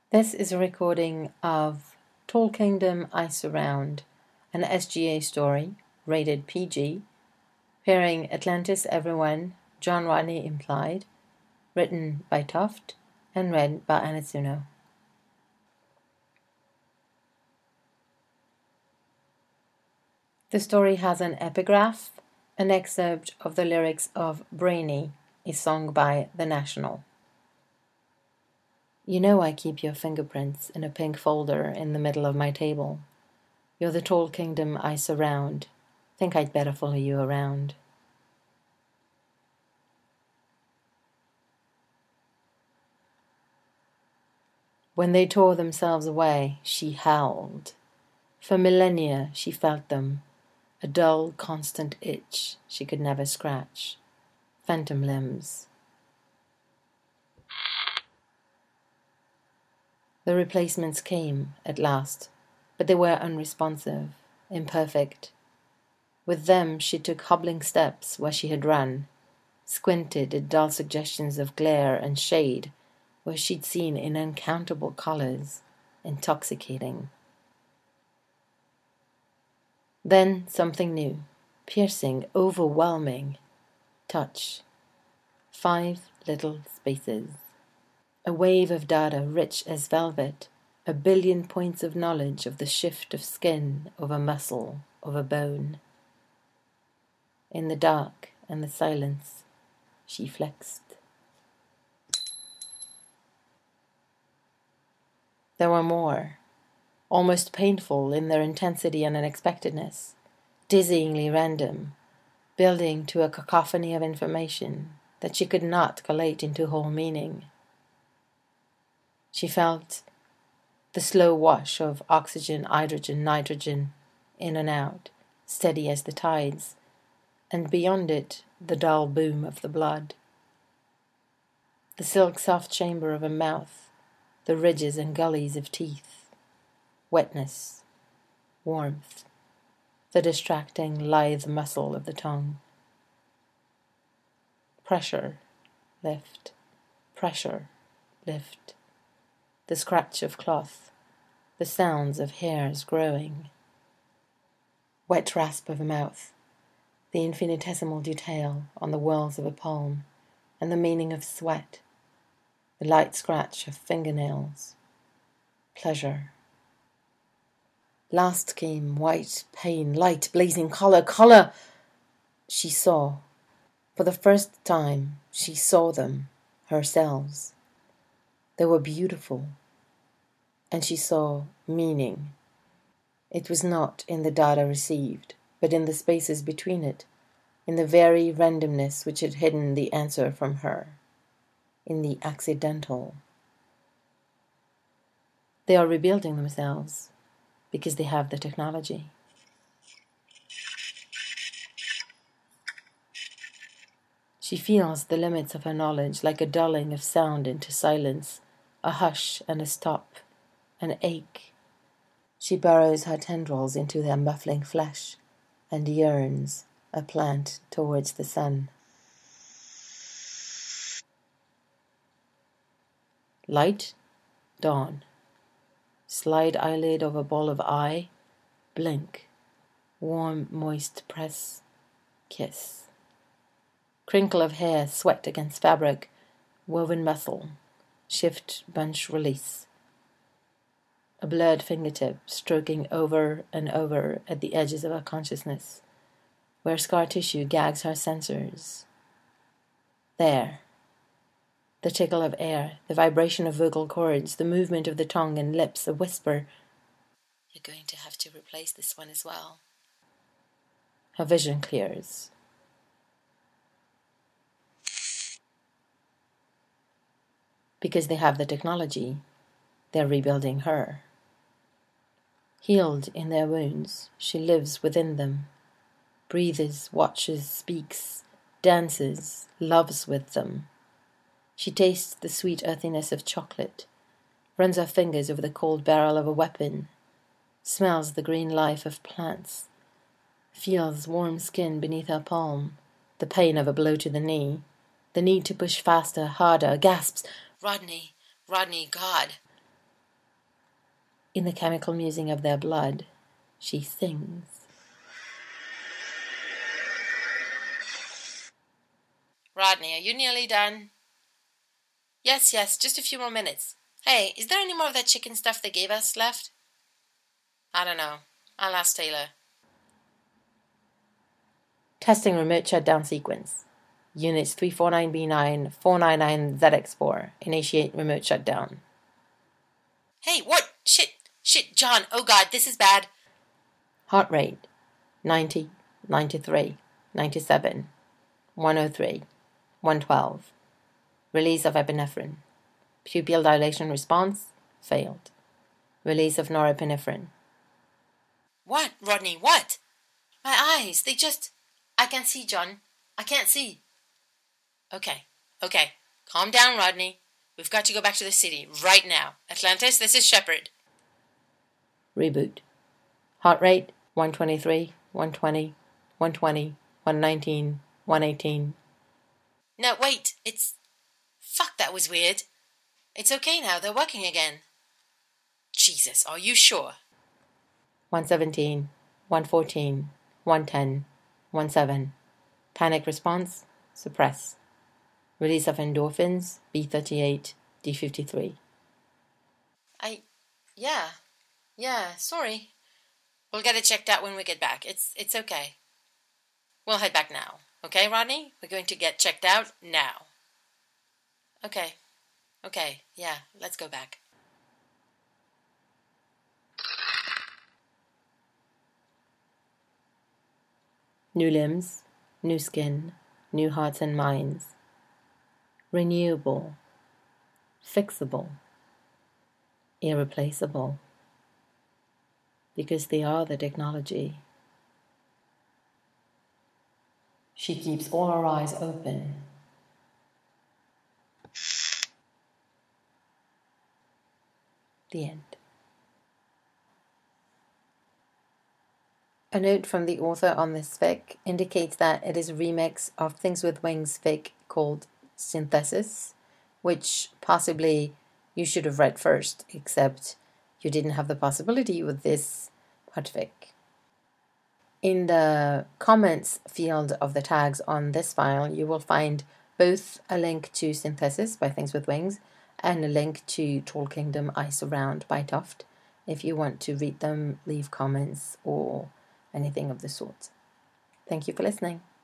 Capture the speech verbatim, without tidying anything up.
This is a recording of Tall Kingdom I Surround, an S G A story, rated P G, pairing Atlantis Everyone, John Rodney implied, written by Toft, and read by Anatsuno. The story has an epigraph, an excerpt of the lyrics of Brainy, a song by The National. You know I keep your fingerprints in a pink folder in the middle of my table. You're the tall kingdom I surround. Think I'd better follow you around. When they tore themselves away, she howled. For millennia she felt them, a dull, constant itch she could never scratch. Phantom limbs. The replacements came, at last, but they were unresponsive, imperfect. With them she took hobbling steps where she had run, squinted at dull suggestions of glare and shade where she'd seen in uncountable colors, intoxicating. Then something new, piercing, overwhelming. Touch. Five little spaces. A wave of data rich as velvet, a billion points of knowledge of the shift of skin over muscle, over bone. In the dark and the silence, she flexed. There were more, almost painful in their intensity and unexpectedness, dizzyingly random, building to a cacophony of information that she could not collate into whole meaning. She felt the slow wash of oxygen, hydrogen, nitrogen, in and out, steady as the tides, and beyond it the dull boom of the blood. The silk-soft chamber of a mouth, the ridges and gullies of teeth, wetness, warmth, the distracting, lithe muscle of the tongue. Pressure, lift, pressure, lift. The scratch of cloth, the sounds of hairs growing. Wet rasp of a mouth, the infinitesimal detail on the whorls of a palm, and the meaning of sweat, the light scratch of fingernails. Pleasure. Last came white, pain, light, blazing color, color! She saw. For the first time, she saw them, herself. They were beautiful. And she saw meaning. It was not in the data received, but in the spaces between it, in the very randomness which had hidden the answer from her, in the accidental. They are rebuilding themselves because they have the technology. She feels the limits of her knowledge like a dulling of sound into silence, a hush and a stop, an ache. She burrows her tendrils into their muffling flesh and yearns, a plant, towards the sun. Light, dawn. Slide eyelid over ball of eye, blink. Warm, moist press, kiss. Crinkle of hair, sweat against fabric, woven muscle, shift, bunch, release. A blurred fingertip stroking over and over at the edges of her consciousness, where scar tissue gags her sensors. There. The tickle of air, the vibration of vocal cords, the movement of the tongue and lips, a whisper. You're going to have to replace this one as well. Her vision clears. Because they have the technology, they're rebuilding her. Healed in their wounds, she lives within them, breathes, watches, speaks, dances, loves with them. She tastes the sweet earthiness of chocolate, runs her fingers over the cold barrel of a weapon, smells the green life of plants, feels warm skin beneath her palm, the pain of a blow to the knee, the need to push faster, harder, gasps, Rodney, Rodney, God! In the chemical musing of their blood, she sings. Rodney, are you nearly done? Yes, yes, just a few more minutes. Hey, is there any more of that chicken stuff they gave us left? I don't know. I'll ask Taylor. Testing remote shutdown sequence. Units three four nine B nine, four nine nine Z X four. Initiate remote shutdown. Hey, what? Shit, shit, John, oh God, this is bad. Heart rate, ninety, ninety-three, ninety-seven, one oh three, one twelve. Release of epinephrine. Pupil dilation response, failed. Release of norepinephrine. What, Rodney, what? My eyes, they just... I can't see, John. I can't see. Okay, okay. Calm down, Rodney. We've got to go back to the city, right now. Atlantis, this is Shepard. Reboot. Heart rate, one twenty-three, one twenty, one twenty, one nineteen, one eighteen. No, wait, it's... Fuck, that was weird. It's okay now, they're working again. Jesus, are you sure? one seventeen, one fourteen, one ten, one seven. Panic response, suppress. Release of endorphins, B thirty-eight, D fifty-three. I... Yeah. Yeah, sorry. We'll get it checked out when we get back. It's it's okay. We'll head back now. Okay, Rodney? We're going to get checked out now. Okay. Okay, yeah, let's go back. New limbs, new skin, new hearts and minds. Renewable, fixable, irreplaceable. Because they are the technology. She keeps all her eyes open. The end. A note from the author on this fic indicates that it is a remix of Things with Wings fic called Synthesis, which possibly you should have read first, except you didn't have the possibility with this podfic. In the comments field of the tags on this file, you will find both a link to Synthesis by Things with Wings and a link to Troll Kingdom Ice Around by Tuft if you want to read them, leave comments, or anything of the sort. Thank you for listening.